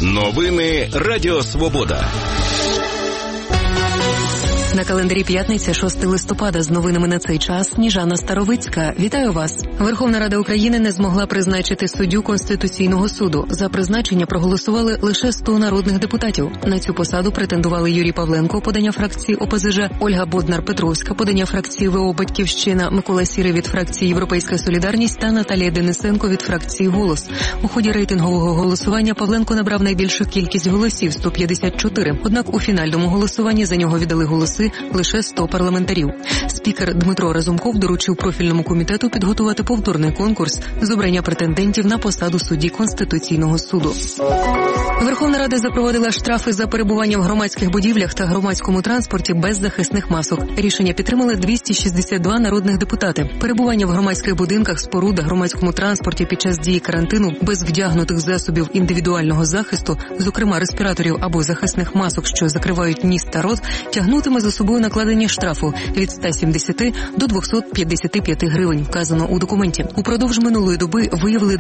Новини Радіо Свобода. На календарі п'ятниця, 6 листопада. З новинами на цей час Сніжана Старовицька. Вітаю вас. Верховна Рада України не змогла призначити суддю Конституційного суду. За призначення проголосували лише 100 народних депутатів. На цю посаду претендували Юрій Павленко, подання фракції ОПЗЖ, Ольга Боднар-Петровська, подання фракції ВО «Батьківщина», Микола Сірий від фракції «Європейська солідарність» та Наталія Денисенко від фракції «Голос». У ході рейтингового голосування Павленко набрав найбільшу кількість голосів – 154. Однак у фінальному голосуванні за нього віддали голоси лише 100 парламентарів. Спікер Дмитро Разумков доручив профільному комітету підготувати повторний конкурс з обрання претендентів на посаду судді Конституційного суду. Верховна Рада запровадила штрафи за перебування в громадських будівлях та громадському транспорті без захисних масок. Рішення підтримали 262 народних депутати. Перебування в громадських будинках, спорудах, громадському транспорті під час дії карантину без вдягнутих засобів індивідуального захисту, зокрема респіраторів або захисних масок, що закривають ніс та рот, тягнутиме за собою накладення штрафу від 170 до 255 гривень, вказано у документі. Упродовж минулої доби виявили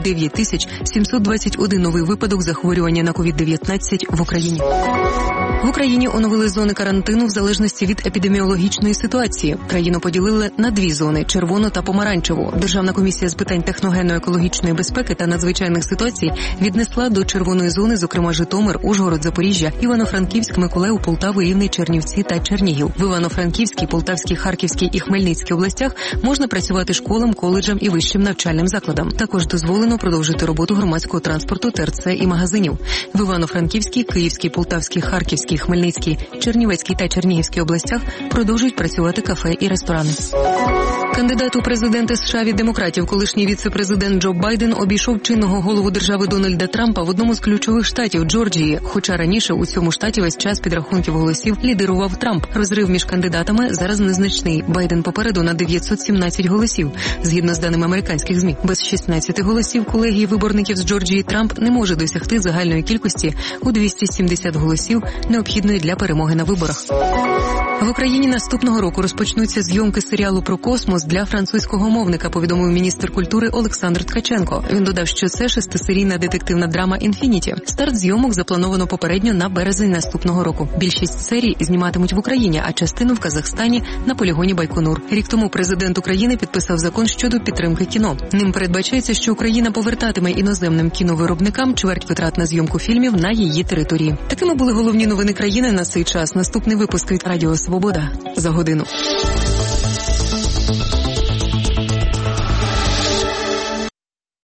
9721 новий випадок захворювання на COVID-19 в Україні. В Україні оновили зони карантину в залежності від епідеміологічної ситуації. Країну поділили на дві зони – червону та помаранчеву. Державна комісія з питань техногенно-екологічної безпеки та надзвичайних ситуацій віднесла до червоної зони, зокрема, Житомир, Ужгород, Запоріжжя, Івано-Франківськ, Миколаїв, Полтаву, Рівне, Чернівці та Чернігів. В Івано-Франківській, Полтавській, Харківській і Хмельницькій областях можна працювати школам, коледжам і вищим навчальним закладам. Також дозволено продовжити роботу громадського транспорту, ТРЦ і магазинів. В Івано-Франківській, Київській, Полтавській, Харківській, Хмельницькій, Чернівецькій та Чернігівській областях продовжують працювати кафе і ресторани. Кандидат у президенти США від демократів, колишній віце-президент Джо Байден, обійшов чинного голову держави Дональда Трампа в одному з ключових штатів – Джорджії, хоча раніше у цьому штаті весь час підрахунків голосів лідирував Трамп. Розрив між кандидатами зараз незначний. Байден попереду на 917 голосів, згідно з даними американських ЗМІ. Без 16 голосів колегії виборників з Джорджії Трамп не може досягти загальної кількості у 270 голосів, необхідної для перемоги на виборах. В Україні наступного року розпочнуться зйомки серіалу про космос для французького мовника, повідомив міністр культури Олександр Ткаченко. Він додав, що це 6-серійна детективна драма «Інфініті». Старт зйомок заплановано попередньо на березень наступного року. Більшість серій зніматимуть в Україні, а частину в Казахстані на полігоні Байконур. Рік тому президент України підписав закон щодо підтримки кіно. Ним передбачається, що Україна повертатиме іноземним кіновиробникам чверть витрат на зйомку фільмів на її території. Такими були головні новини країни на цей час. Наступний випуск від Радіо Свобода за годину.